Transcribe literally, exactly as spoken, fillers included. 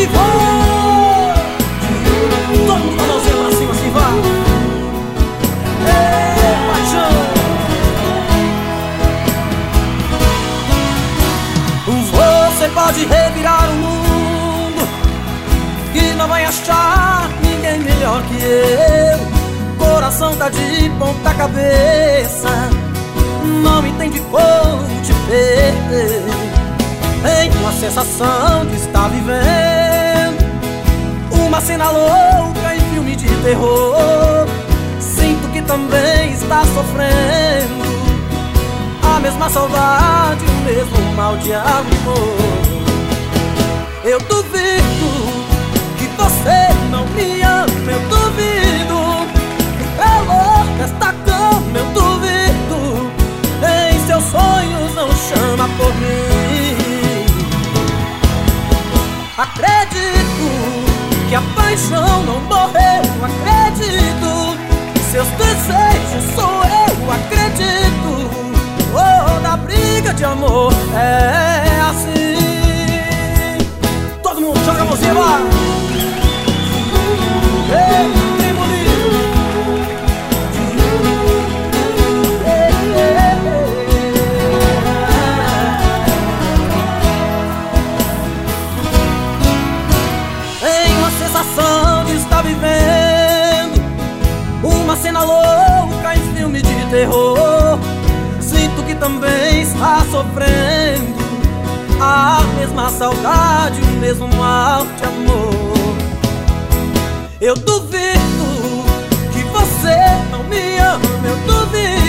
E vou todo mundo com a mãozinha pra cima, assim, vai. Ei, paixão. Você pode revirar o mundo e não vai achar ninguém melhor que eu. Coração tá de ponta cabeça, não entende como te perder. Tem uma sensação de estar vivendo uma cena louca em filme de terror. Sinto que também está sofrendo a mesma saudade, o mesmo mal de amor. Eu duvido que você não me ama, eu duvido que o calor desta cama, eu duvido em seus sonhos não chama por mim. Acredito que a paixão não morreu, acredito que seus desejos sou eu, acredito. Oh, da briga de amor é assim. Todo mundo joga a mãozinha lá. Ei, tem bonito. Tem uma sensação de estar vivendo uma cena louca em filme de terror. Sinto que também está sofrendo a mesma saudade, o mesmo mal de amor. Eu duvido que você não me ama, eu duvido